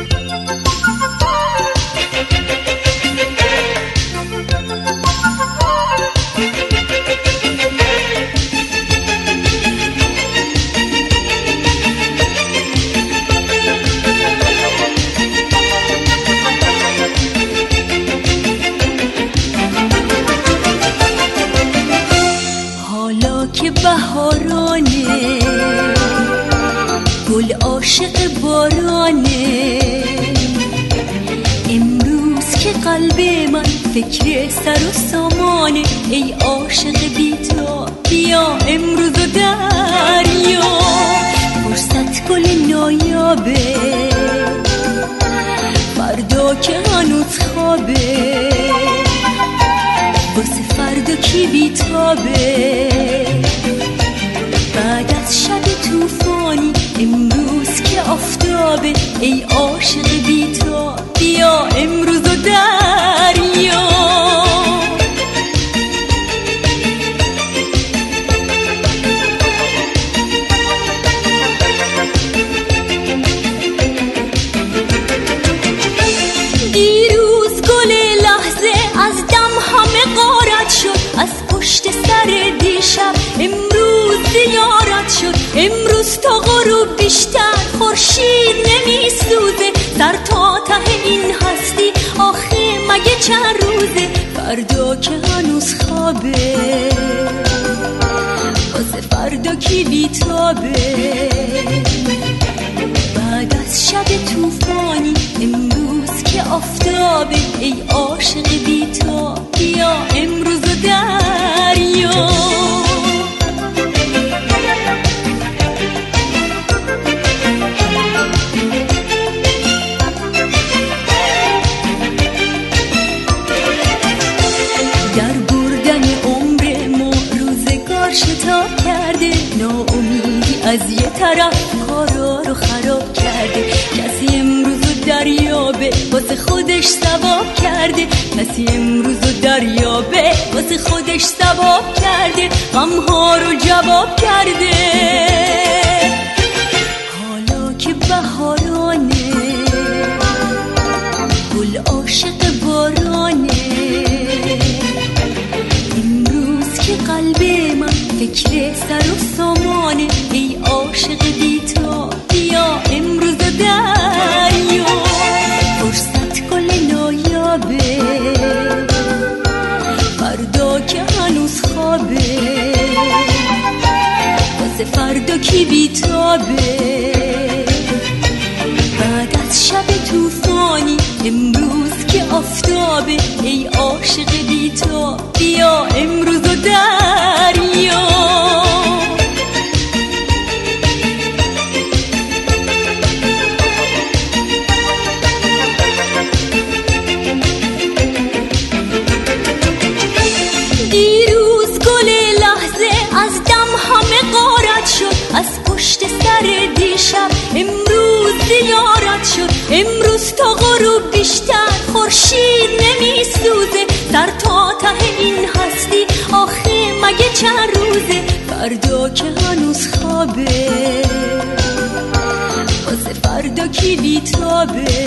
که بهارانه گل عاشق بارانه، امروز که قلب من فکر سر و سامانه، ای عاشق بی‌تا بیا امروز و دریا، فرصت گل نایابه فردا که هنوز خوابه، واسه فردا کی بی‌تابه، بعد از شب طوفانی امروز که آفتابه، ای عاشق بی‌تا بیا امروز و دریا. دیروز گل لحظه از دم همه غارت شد، از پشت سر دیشب امروز زیارت شد، امروز تا غروب بیشتر خورشید نمی سوزه، سر تا ته این هستی آخه مگه چند روزه، فردا که هنوز خوابه واسه فردا کی بی‌تابه، بعد از شب طوفانی امروز که آفتابه، ای عاشق بی‌تا بیا امروز و دریا. در بردن عمر ما روزگار شتاب کرده، ناامیدی از یه طرف کارا رو خراب کرده، کسی امروز و دریابه واسه خودش ثواب کرده، کسی امروز و دریابه واسه خودش ثواب کرده، غمها رو جواب کرده. حالا که بهارانه گل عاشق بارانه، امروز که قلب من فکر سر و سامانه، ای عاشق بی‌تا بیا امروز و دریا، فرصت گل نایابه فردا که هنوز خوابه، واسه فردا کی بی‌تابه، بعد از شب طوفانی امروز که آفتابه، ای عاشق بی‌تا بیا امروز و دریا. دیروز گل لحظه از دم همه غارت شد، از پشت سر دیشب امروز زیارت شد، امروز تا غروب بیشتر خورشید نمی سوزه، سر تا ته این هستی آخه مگه چند روزه، فردا که هنوز خوابه واسه فردا کی بی‌تابه،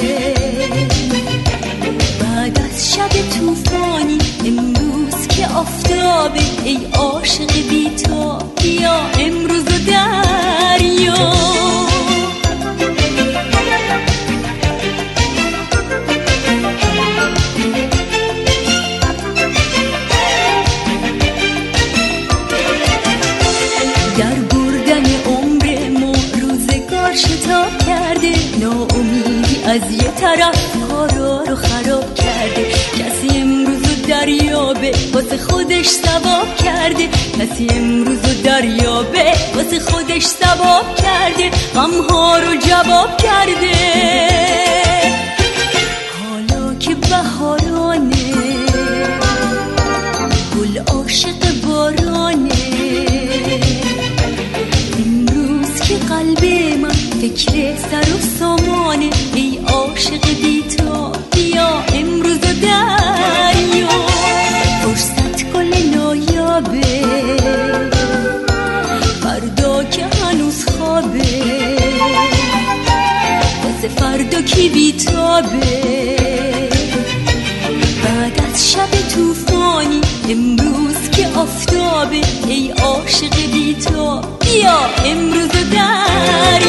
بعد از شب طوفانی امروز که آفتابه، ای عاشق بی‌تا بیا امروز و دریا. در بردن عمر ما روزگار شتاب کرده، ناامیدی از یه طرف کارا رو خراب کرده، کسی امروز و دریابه واسه خودش ثواب کرده، کسی امروز و دریابه واسه خودش ثواب کرده، غمها رو جواب کرده. حالا که بهارانه گل عاشق بارانه، امروز که قلب من فکر سر و سامانه، ای عاشق بی‌تا بیا امروز و دریا، فرصت گل نایابه فردا که هنوز خوابه، واسه فردا کی یکی بیتابه. بعد از شب طوفانی امروز که آفتابه، ای عاشق بیتاب بیا امروز در